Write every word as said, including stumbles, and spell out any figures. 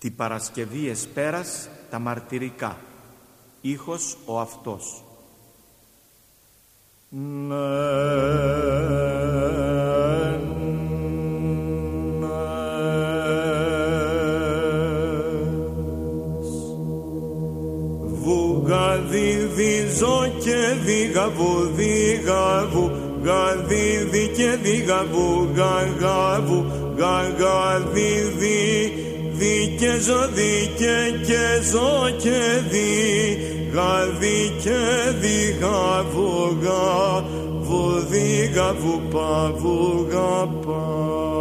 Τη Παρασκευή εσπέρας τα μαρτυρικά. Ήχος ο αυτός. Ναι, Βουγαδιδίζω και δίγαβου, δίγαβου, γαδίδι και δίγαβου, γαγαβου, γαγαδίδι, δι και ζω, δι και και ζω και δι, γαδί και δίγαβου, γαβου, δίγαβου, παβου, γαπα.